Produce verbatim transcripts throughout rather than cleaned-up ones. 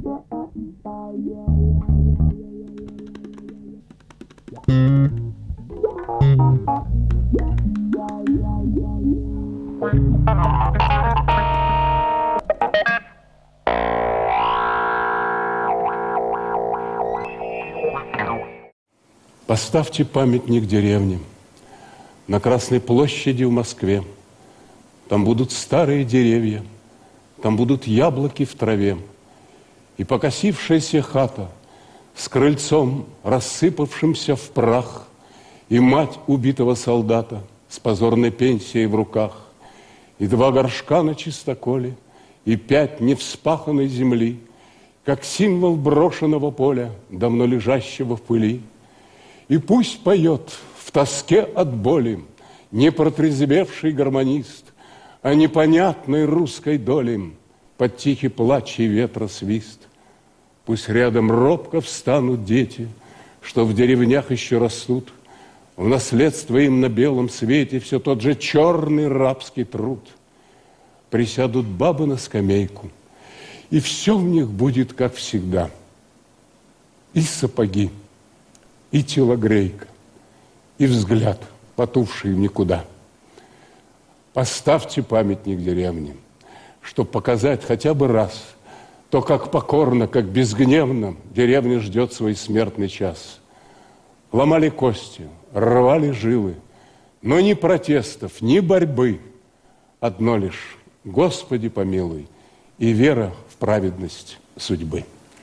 Поставьте памятник деревне на Красной площади в Москве. Там будут старые деревья, там будут яблоки в траве. И покосившаяся хата с крыльцом, рассыпавшимся в прах, и мать убитого солдата с позорной пенсией в руках, и два горшка на чистоколе, и пять невспаханной земли, как символ брошенного поля, давно лежащего в пыли. И пусть поет в тоске от боли непротрезвевший гармонист о непонятной русской доле под тихий плач и ветра свист. Пусть рядом робко встанут дети, что в деревнях еще растут, в наследство им на белом свете все тот же черный рабский труд. Присядут бабы на скамейку, и все в них будет, как всегда. И сапоги, и телогрейка, и взгляд, потухший в никуда. Поставьте памятник деревне, чтобы показать хотя бы раз то, как покорно, как безгневно деревня ждет свой смертный час. Ломали кости, рвали жилы, но ни протестов, ни борьбы. Одно лишь: Господи помилуй, и вера в праведность судьбы.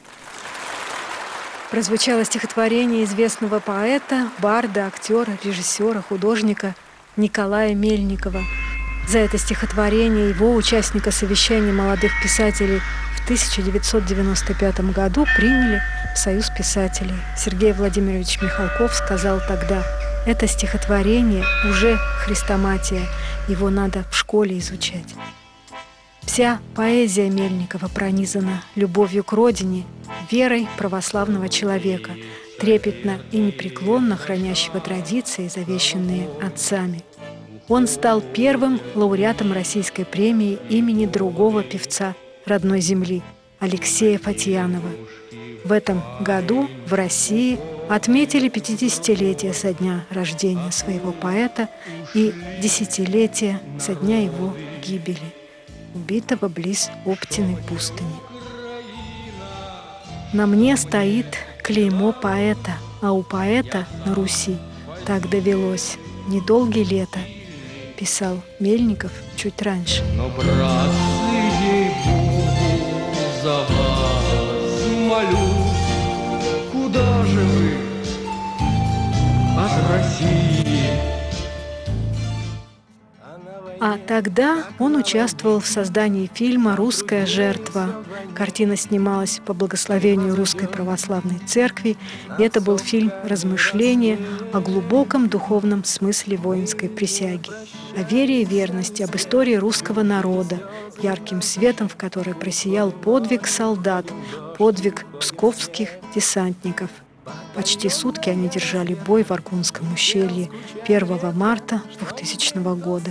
Прозвучало стихотворение известного поэта, барда, актера, режиссера, художника Николая Мельникова. За это стихотворение его, участника совещания молодых писателей, в тысяча девятьсот девяносто пятом году приняли в Союз писателей. Сергей Владимирович Михалков сказал тогда: это стихотворение уже хрестоматия, его надо в школе изучать. Вся поэзия Мельникова пронизана любовью к родине, верой православного человека, трепетно и непреклонно хранящего традиции, завещанные отцами. Он стал первым лауреатом Российской премии имени другого певца родной земли Алексея Фатьянова. В этом году в России отметили пятидесятилетие со дня рождения своего поэта и десятилетие со дня его гибели, убитого близ Оптиной пустыни. На мне стоит клеймо поэта, а у поэта на Руси так довелось недолгие лета, писал Мельников чуть раньше. Но, братцы, ей-богу, за вас молю, куда же вы от России? А тогда он участвовал в создании фильма «Русская жертва». Картина снималась по благословению Русской Православной Церкви, и это был фильм размышления о глубоком духовном смысле воинской присяги, о вере и верности, об истории русского народа, ярким светом в которой просиял подвиг солдат, подвиг псковских десантников. Почти сутки они держали бой в Аргунском ущелье первого марта двухтысячного года.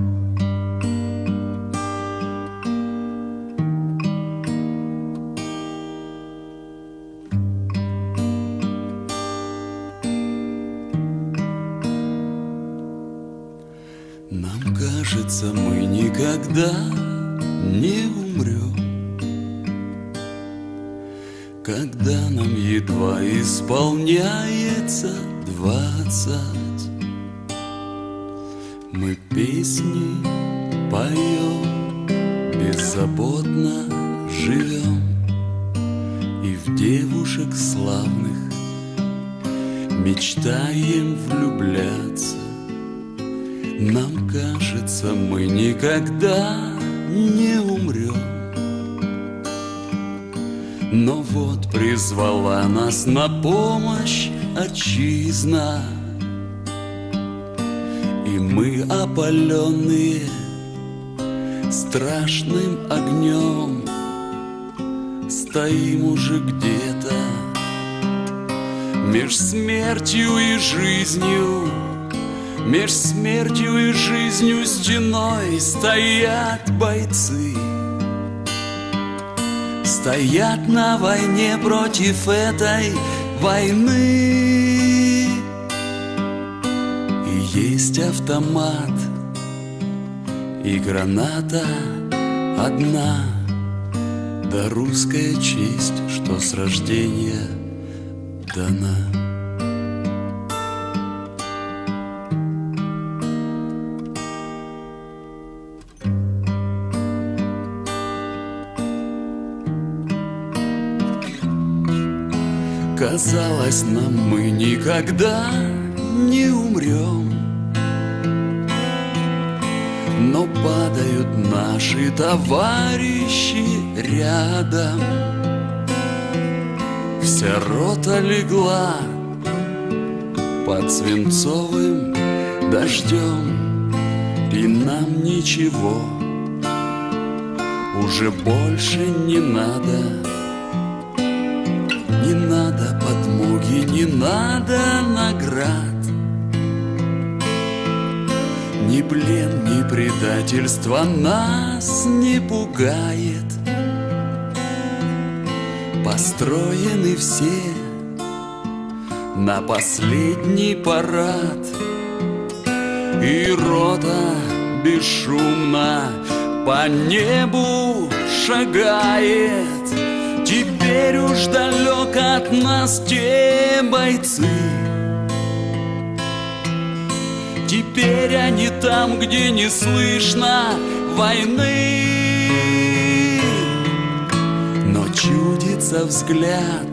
Нам кажется, мы никогда не умрем, когда нам едва исполняется двадцать. Мы песни поем, беззаботно живем, и в девушек славных мечтаем влюбляться. Нам кажется, мы никогда не умрем, но вот призвала нас на помощь отчизна, и мы, опаленные страшным огнем, стоим уже где-то меж смертью и жизнью. Меж смертью и жизнью стеной стоят бойцы, стоят на войне против этой войны. И есть автомат, и граната одна, да русская честь, что с рождения дана. Казалось нам, мы никогда не умрем, но падают наши товарищи рядом. Вся рота легла под свинцовым дождем, и нам ничего уже больше не надо. Не надо подмоги, не надо наград, ни плен, ни предательство нас не пугает. Построены все на последний парад, и рота бесшумно по небу шагает. Теперь уж далек от нас те бойцы, теперь они там, где не слышно войны. Но чудится взгляд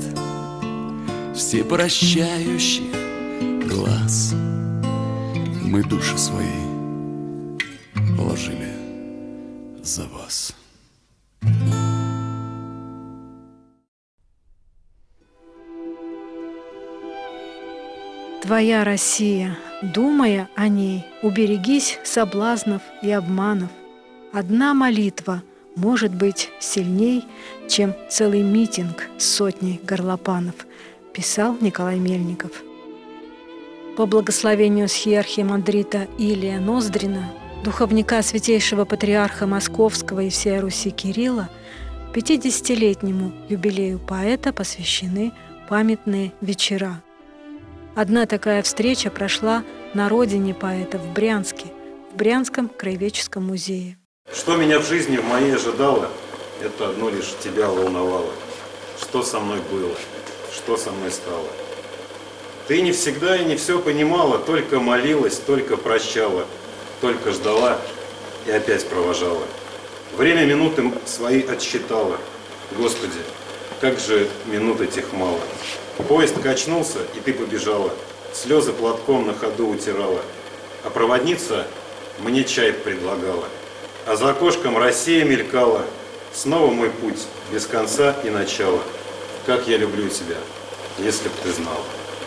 всепрощающих глаз. Мы души свои положили за вас. Твоя Россия, думая о ней, уберегись соблазнов и обманов. Одна молитва может быть сильней, чем целый митинг с сотней горлопанов, писал Николай Мельников. По благословению схиархимандрита Илия Ноздрина, духовника святейшего патриарха Московского и всей Руси Кирилла, пятидесятилетнему юбилею поэта посвящены памятные вечера. Одна такая встреча прошла на родине поэта в Брянске, в Брянском краеведческом музее. Что меня в жизни в моей ожидало, это одно лишь тебя волновало. Что со мной было, что со мной стало. Ты не всегда и не все понимала, только молилась, только прощала, только ждала и опять провожала. Время минуты свои отсчитала. Господи, как же минут этих мало. Поезд качнулся, и ты побежала, слезы платком на ходу утирала, а проводница мне чай предлагала, а за окошком Россия мелькала, снова мой путь, без конца и начала. Как я люблю тебя, если б ты знал.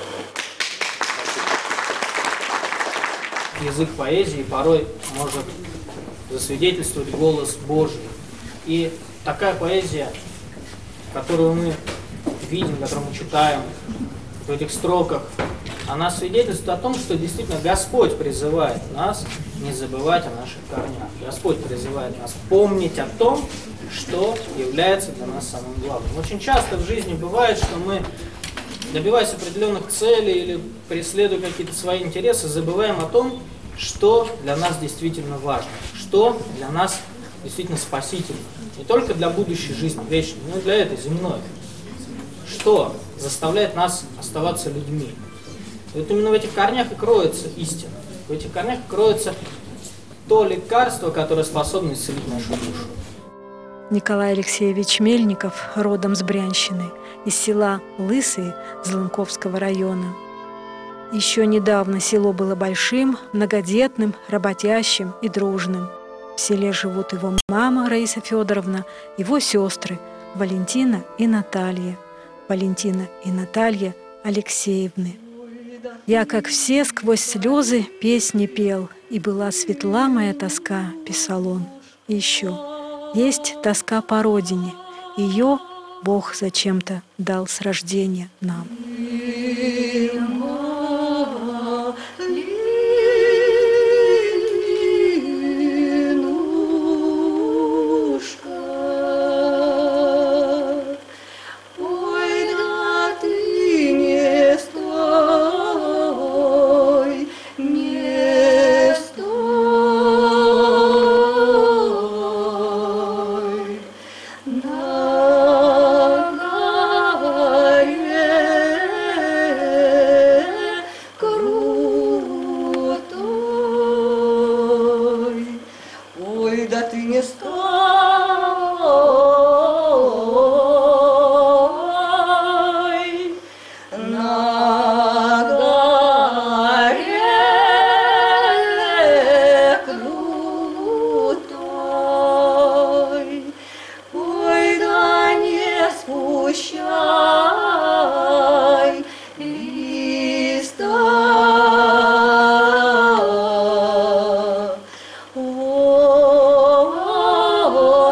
Язык поэзии порой может засвидетельствовать голос Божий. И такая поэзия, которую мы видим, которую мы читаем в этих строках, она свидетельствует о том, что действительно Господь призывает нас не забывать о наших корнях. Господь призывает нас помнить о том, что является для нас самым главным. Очень часто в жизни бывает, что мы, добиваясь определенных целей или преследуя какие-то свои интересы, забываем о том, что для нас действительно важно, что для нас действительно спасительно. Не только для будущей жизни вечной, но и для этой земной. Что заставляет нас оставаться людьми. И вот именно в этих корнях и кроется истина. В этих корнях кроется то лекарство, которое способно исцелить нашу душу. Николай Алексеевич Мельников родом с Брянщины, из села Лысые Злынковского района. Еще недавно село было большим, многодетным, работящим и дружным. В селе живут его мама Раиса Федоровна, его сестры Валентина и Наталья. Валентина и Наталья Алексеевны. «Я, как все, сквозь слезы песни пел, и была светла моя тоска», — писал он. И еще есть тоска по родине, ее Бог зачем-то дал с рождения нам. на горе крутой. Ой, да ты не стой на горе крутой. Ой, да не спущай листа. О,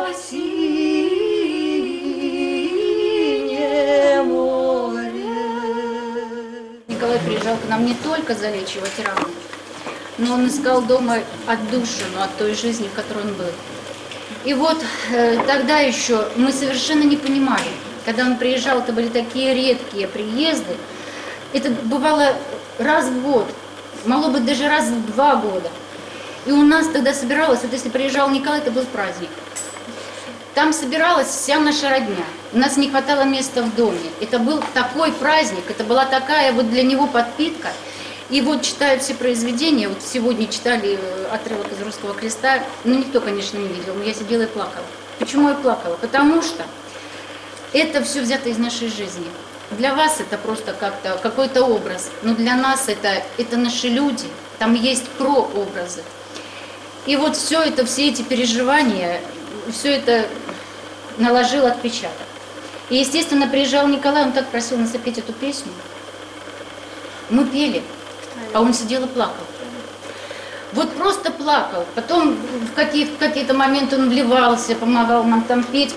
синее море. Николай приезжал к нам не только залечивать раны, но он искал дома отдушину от той жизни, в которой он был. И вот э, тогда еще мы совершенно не понимали, когда он приезжал, это были такие редкие приезды, это бывало раз в год, могло быть даже раз в два года. И у нас тогда собиралось, вот если приезжал Николай, это был праздник. Там собиралась вся наша родня. У нас не хватало места в доме. Это был такой праздник, это была такая вот для него подпитка. И вот читают все произведения, вот сегодня читали отрывок из «Русского креста», ну никто, конечно, не видел, но я сидела и плакала. Почему я плакала? Потому что это все взято из нашей жизни. Для вас это просто как-то какой-то образ, но для нас это, это наши люди, там есть прообразы. И вот все это, все эти переживания, все это наложил отпечаток. И, естественно, приезжал Николай, он так просил нас запеть эту песню. Мы пели, а он сидел и плакал. Вот просто плакал. Потом в какие- в какие-то моменты он вливался, помогал нам там петь.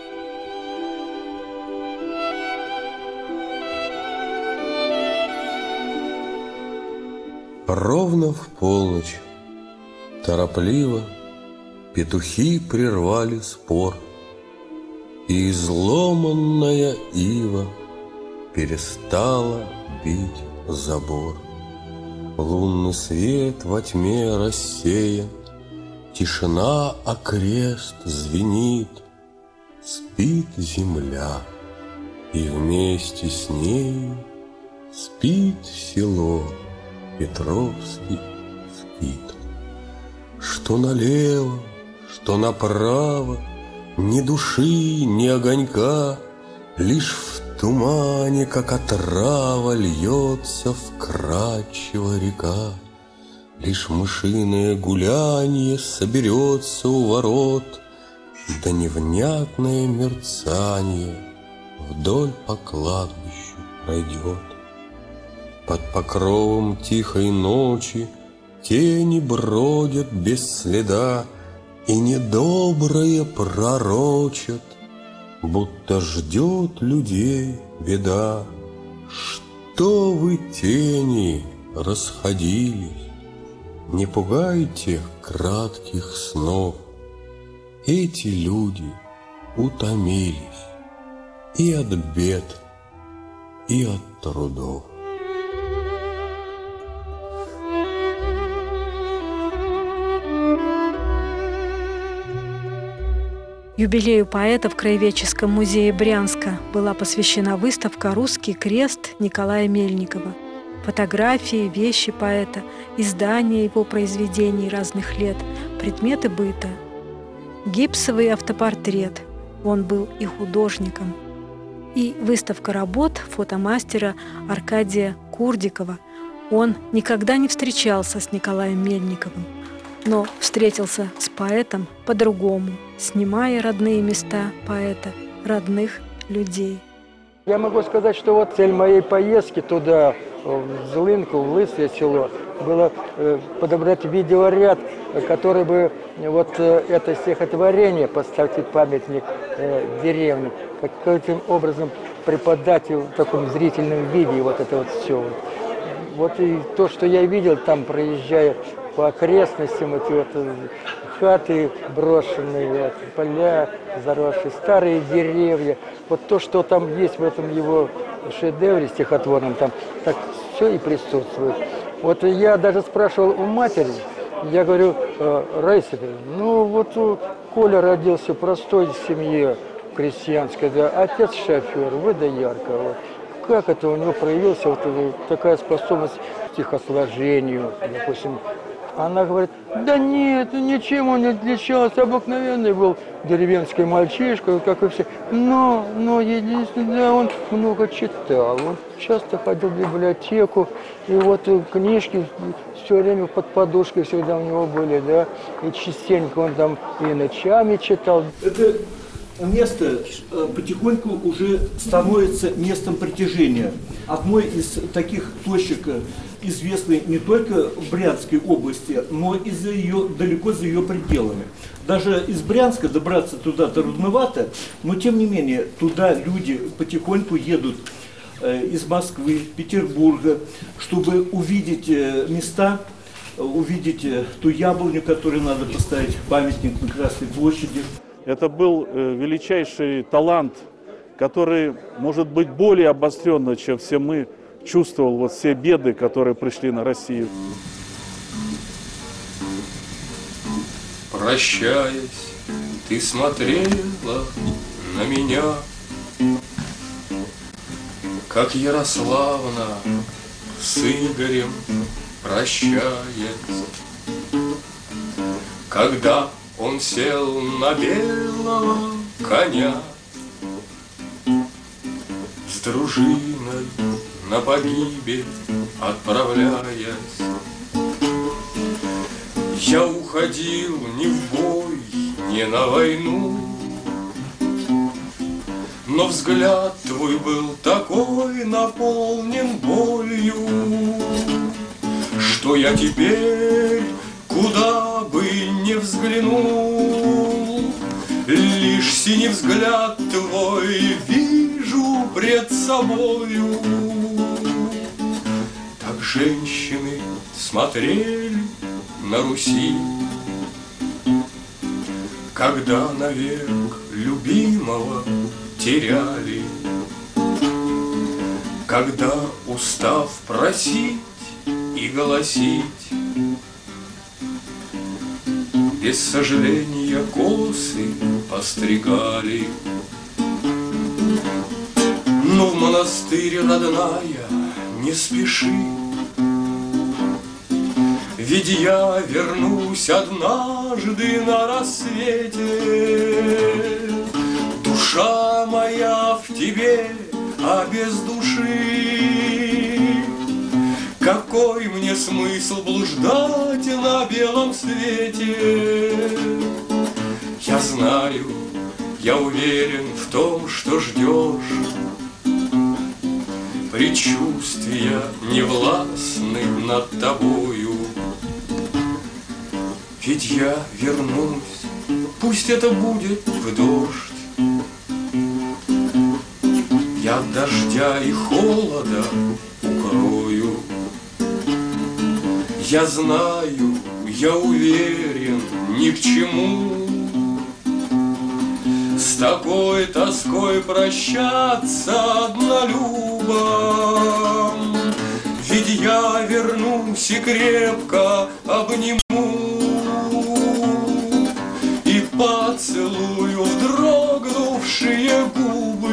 Ровно в полночь, торопливо, петухи прервали спор, и изломанная ива перестала бить забор. Лунный свет во тьме рассеян, тишина окрест звенит, спит земля, и вместе с ней спит село Петровский скит. Что налево, что направо, ни души, ни огонька, лишь в тумане, как отрава, льется вкрадчиво река. Лишь мышиное гулянье соберется у ворот, да невнятное мерцание вдоль по кладбищу пройдет. Под покровом тихой ночи тени бродят без следа, и недоброе пророчат, будто ждет людей беда. Что вы, тени, расходились, не пугайте кратких снов. Эти люди утомились и от бед, и от трудов. Юбилею поэта в Краеведческом музее Брянска была посвящена выставка «Русский крест» Николая Мельникова. Фотографии, вещи поэта, издания его произведений разных лет, предметы быта. Гипсовый автопортрет. Он был и художником. И выставка работ фотомастера Аркадия Курдикова. Он никогда не встречался с Николаем Мельниковым, но встретился с поэтом по-другому, снимая родные места поэта, родных людей. Я могу сказать, что вот цель моей поездки туда, в Злынку, в Лысое село, было подобрать видеоряд, который бы вот это стихотворение, поставить памятник деревне, каким образом преподать в таком зрительном виде вот это вот все. Вот и то, что я видел там, проезжая по окрестностям, эти вот хаты брошенные, вот, поля заросшие, старые деревья. Вот то, что там есть в этом его шедевре стихотворном, там так все и присутствует. Вот я даже спрашивал у матери, я говорю: Раиса, ну вот Коля родился в простой семье, крестьянская, да, отец шофер, водоярка. Вот. Как это у него проявилась вот такая способность к стихосложению, допустим. Она говорит, да нет, ничем он не отличался, обыкновенный был деревенский мальчишка, как и все. Но, но единственное, да, он много читал, он часто ходил в библиотеку, и вот книжки все время под подушкой всегда у него были, да, и частенько он там и ночами читал. Это место потихоньку уже становится местом притяжения. Одной из таких точек, известной не только в Брянской области, но и за ее, далеко за ее пределами. Даже из Брянска добраться туда трудновато, но тем не менее туда люди потихоньку едут из Москвы, Петербурга, чтобы увидеть места, увидеть ту яблоню, которой надо поставить памятник на Красной площади. Это был величайший талант, который, может быть, более обостренно, чем все мы, чувствовал вот все беды, которые пришли на Россию. Прощаясь, ты смотрела на меня, как Ярославна с Игорем прощаясь. Когда он сел на белого коня, с дружиной на погибель отправляясь, я уходил не в бой, не на войну, но взгляд твой был такой наполнен болью, что я теперь, куда бы ни взглянул, лишь синий взгляд твой вижу пред собою. Так женщины смотрели на Руси, когда навек любимого теряли, когда, устав просить и голосить, без сожаления косы постригали. Но в монастырь, родная, не спеши, ведь я вернусь однажды на рассвете. Душа моя в тебе, а без души какой мне смысл блуждать на белом свете? Я знаю, я уверен в том, что ждешь. Предчувствия невластны над тобою. Ведь я вернусь, пусть это будет в дождь. Я от дождя и холода укрою. Я знаю, я уверен, ни к чему с такой тоской прощаться однолюбом. Ведь я вернусь и крепко обниму и поцелую в дрогнувшие губы.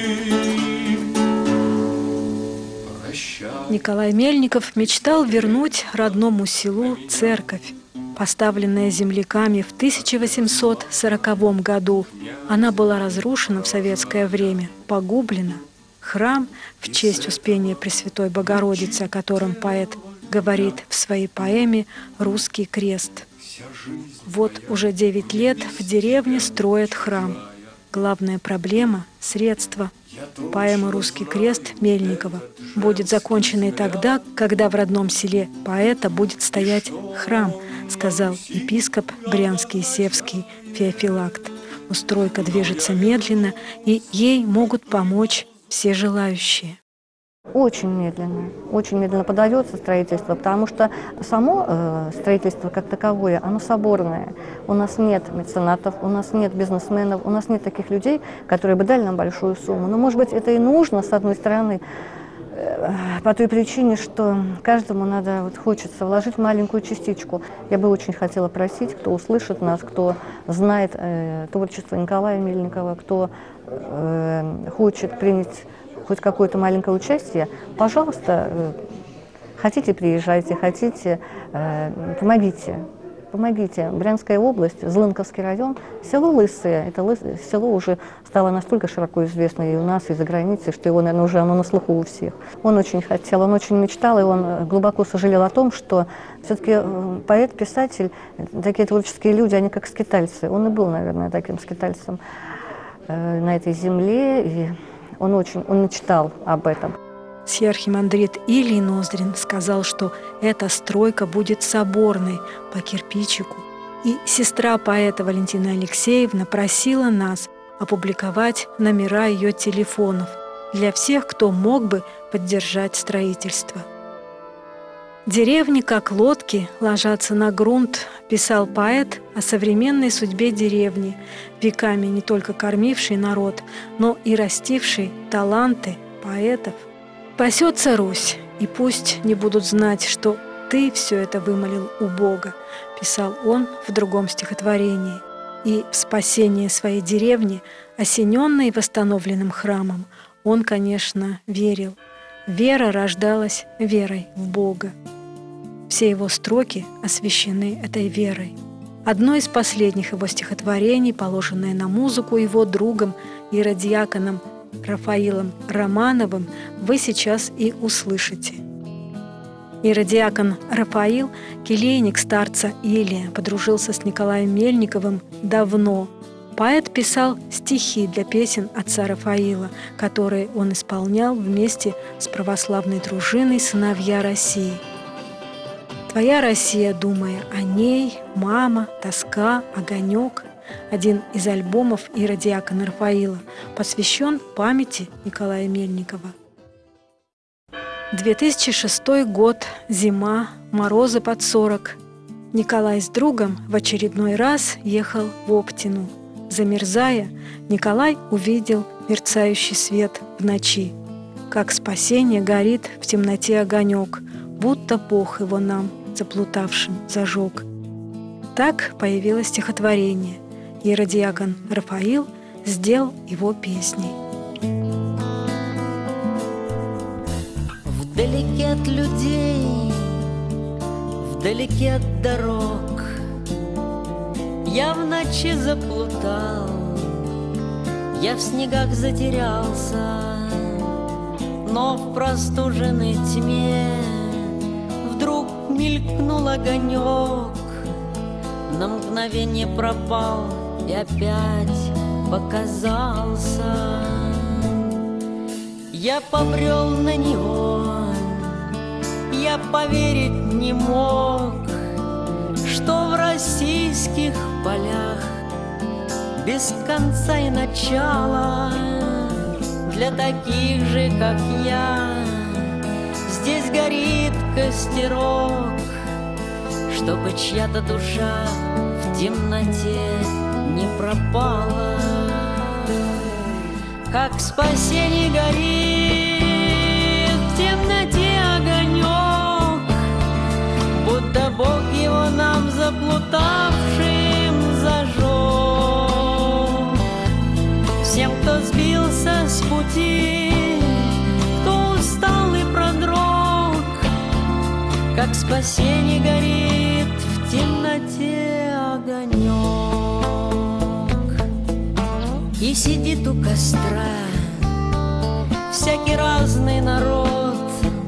Николай Мельников мечтал вернуть родному селу церковь, поставленная земляками в тысяча восемьсот сороковом году. Она была разрушена в советское время, погублена. Храм в честь Успения Пресвятой Богородицы, о котором поэт говорит в своей поэме «Русский крест». Вот уже девять лет в деревне строят храм. Главная проблема – средства. Поэма «Русский крест» Мельникова будет закончена и тогда, когда в родном селе поэта будет стоять храм, сказал епископ Брянский и Севский Феофилакт. Устройка движется медленно, и ей могут помочь все желающие. Очень медленно, очень медленно подается строительство, потому что само э, строительство как таковое, оно соборное. У нас нет меценатов, у нас нет бизнесменов, у нас нет таких людей, которые бы дали нам большую сумму. Но, может быть, это и нужно, с одной стороны. по той причине, что каждому надо, вот хочется вложить маленькую частичку. Я бы очень хотела просить, кто услышит нас, кто знает э, творчество Николая Мельникова, кто э, хочет принять хоть какое-то маленькое участие, пожалуйста, э, хотите, приезжайте, хотите, э, помогите. Помогите. Брянская область, Злынковский район, село Лысые. Это лыс... село уже стало настолько широко известно и у нас, и за границей, что его, наверное, уже оно на слуху у всех. Он очень хотел, он очень мечтал, и он глубоко сожалел о том, что все-таки поэт, писатель, такие творческие люди, они как скитальцы. Он и был, наверное, таким скитальцем э, на этой земле, и он очень, он мечтал об этом. Сиархимандрит Илий Ноздрин сказал, что эта стройка будет соборной по кирпичику. И сестра поэта Валентина Алексеевна просила нас опубликовать номера ее телефонов для всех, кто мог бы поддержать строительство. «Деревни, как лодки, ложатся на грунт», писал поэт о современной судьбе деревни, веками не только кормившей народ, но и растившей таланты поэтов. «Пасется Русь, и пусть не будут знать, что ты все это вымолил у Бога», писал он в другом стихотворении. И в спасение своей деревни, осененной восстановленным храмом, он, конечно, верил. Вера рождалась верой в Бога. Все его строки освящены этой верой. Одно из последних его стихотворений, положенное на музыку его другом, иеродиаконом Рафаилом Романовым, вы сейчас и услышите. Иеродиакон Рафаил, келейник старца Илия, подружился с Николаем Мельниковым давно. Поэт писал стихи для песен отца Рафаила, которые он исполнял вместе с православной дружиной «Сыновья России». «Твоя Россия, думая о ней, мама, тоска, огонек». Один из альбомов иеродиакона Рафаила посвящен памяти Николая Мельникова. две тысячи шестой год, зима, морозы под сорок. Николай с другом в очередной раз ехал в Оптину. Замерзая, Николай увидел мерцающий свет в ночи. Как спасение горит в темноте огонек, будто Бог его нам, заплутавшим, зажег. Так появилось стихотворение. Иеродиакон Рафаил сделал его песней. Вдалеке от людей, вдалеке от дорог, я в ночи заплутал, я в снегах затерялся, но в простуженной тьме вдруг мелькнул огонек, на мгновение пропал и опять показался. Я побрел на него, я поверить не мог, что в российских полях без конца и начала для таких же, как я, здесь горит костерок, чтобы чья-то душа в темноте не пропала. Как спасение горит в темноте огонек, будто Бог его нам заплутавшим зажег. Всем, кто сбился с пути, кто устал и продрог, как спасение горит в темноте огонек. И сидит у костра всякий разный народ,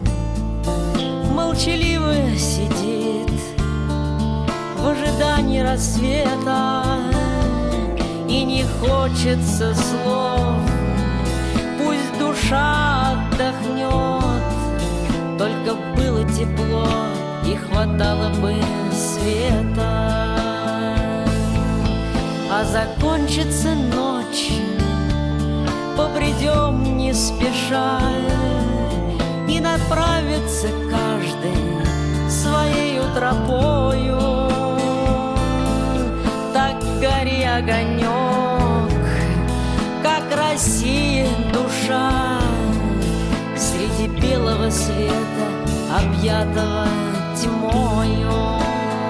молчаливо сидит в ожидании рассвета, и не хочется слов, пусть душа отдохнет, только было тепло и хватало бы света. А закончится ночь, побредем не спеша, и направится каждый своею тропою. Так гори огонек, как Россия душа, среди белого белого света, объятого тьмою.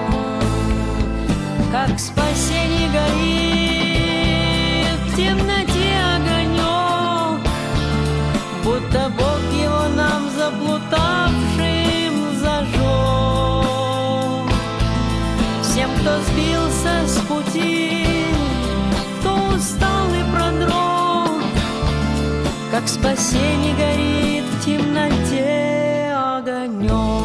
Как спасение горит в темноте огонек, будто Бог его нам заплутавшим зажег. Всем, кто сбился с пути, кто устал и продрог, как спасение горит в темноте огонек.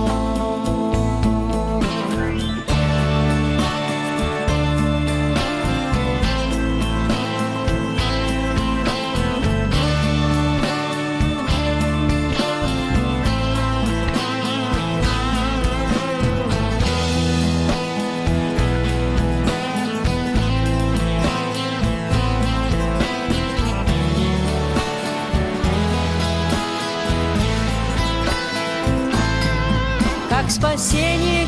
Как спасение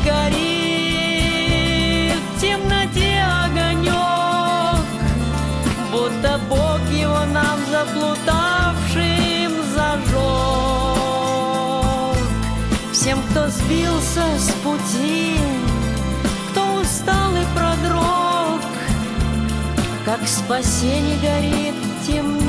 горит в темноте огонек, будто Бог его нам заплутавшим зажег. Всем, кто сбился с пути, кто устал и продрог, как спасение горит в темноте